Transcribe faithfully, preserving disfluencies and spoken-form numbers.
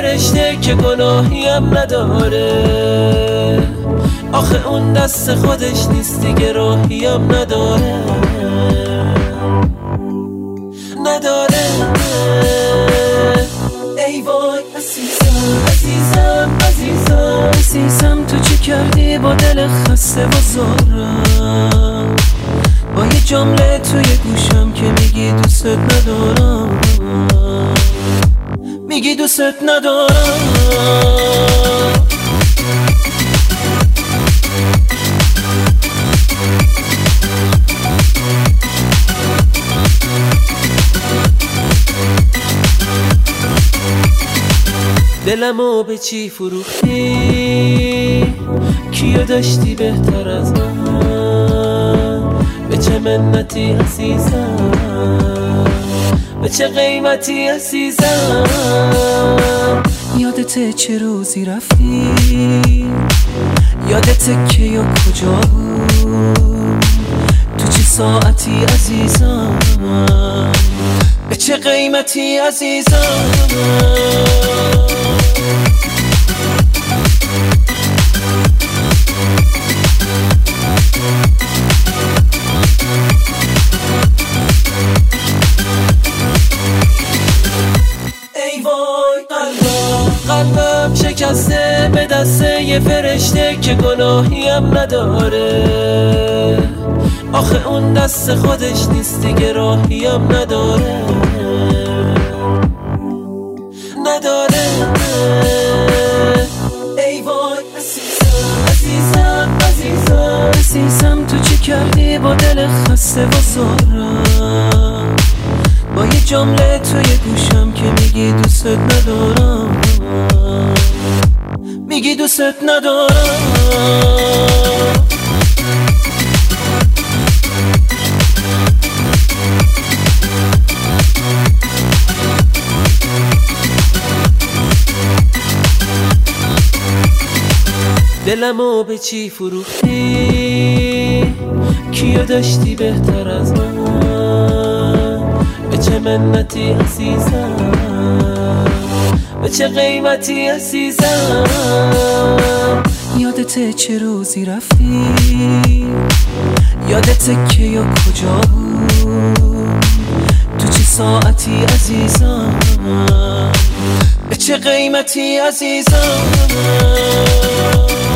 فرشته که گناهیم نداره، آخه اون دست خودش نیست دیگه راهیم نداره نداره. ای وای عزیزم عزیزم عزیزم عزیزم، تو چی کردی با دل خسته و زارم، با یه جمله توی گوشم که میگی دوست ندارم، میگی دوست ندارم. دلمو به چی فروختی؟ کیو داشتی بهتر از من؟ به چه منتی عزیزم؟ به چه قیمتی عزیزم؟ یادته چه روزی رفتی؟ یادته کی و کجا بود؟ تو چه ساعتی عزیزم؟ به چه قیمتی عزیزم؟ قلبم شکسته به دست یه فرشته که گناهیم نداره، آخه اون دست خودش نیست دیگه راهیم نداره نداره. ای وای عزیزم عزیزم عزیزم عزیزم، تو چی کردی با دل خسته و زارم، با یه جمله توی گوشم که میگی دوست ندارم، میگی دوست ندارم. دلمو به چی فروختی؟ کیو داشتی بهتر از من؟ به چه منتی عزیزم؟ به چه قیمتی عزیزم؟ یادته چه روزی رفتی؟ یادته کی و کجا بود؟ تو چه ساعتی عزیزم؟ به چه قیمتی عزیزم؟